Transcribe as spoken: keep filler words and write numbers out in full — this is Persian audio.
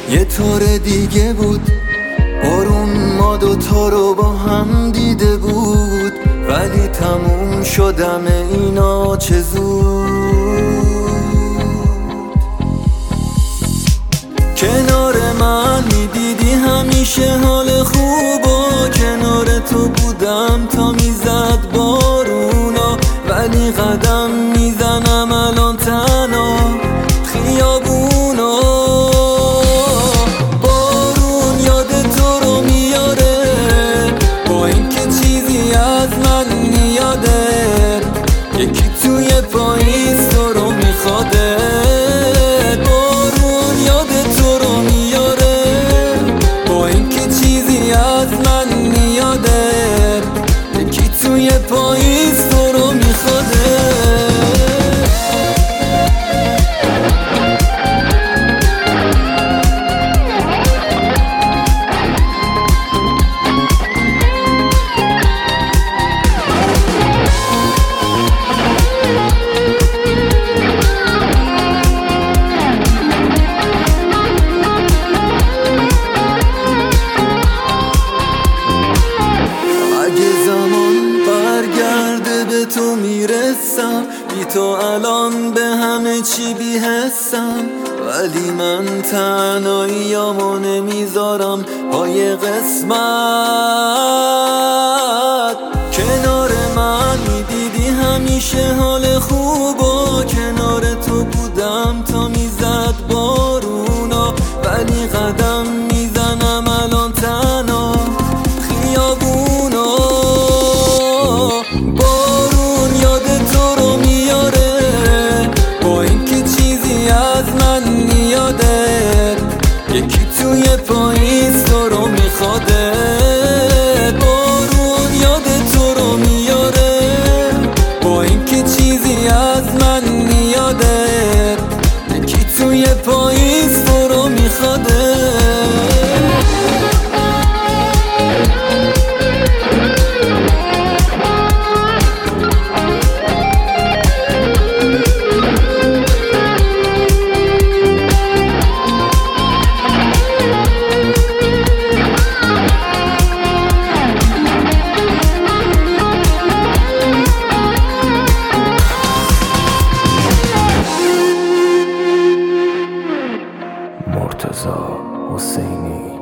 یه طور دیگه بود، بارون ما دوتا رو با هم دیده بود، ولی تموم شدم اینا چه زود. کنار من میدیدی همیشه حال خوب و کنار تو بودم تا میزد بارونا، ولی قدم میزنم الان تنها خیابونا. بارون یاد تو رو میاره با اینکه چیزی از من میاده، یکی توی پاییز تو رو میخواده. بارون یاد تو رو میاره با اینکه چیزی از من میاده، یکی توی پاییز تو رو میخواده. تو میرسم بی تو الان به همه چی بی حسم، ولی من تنهاییامو نمیذارم پای قسمت. کنار من میدیدی همیشه حال خوب و کنار تو بودم تا میزد بارونا، ولی قدم میزنم الان تنها خیابونا. یکی توی پاییز تو رو میخواده. بارون یاد تو رو میاره با اینکه چیزی از من میاده، یکی توی پاییز تو رو میخواده. مرتضی حسینی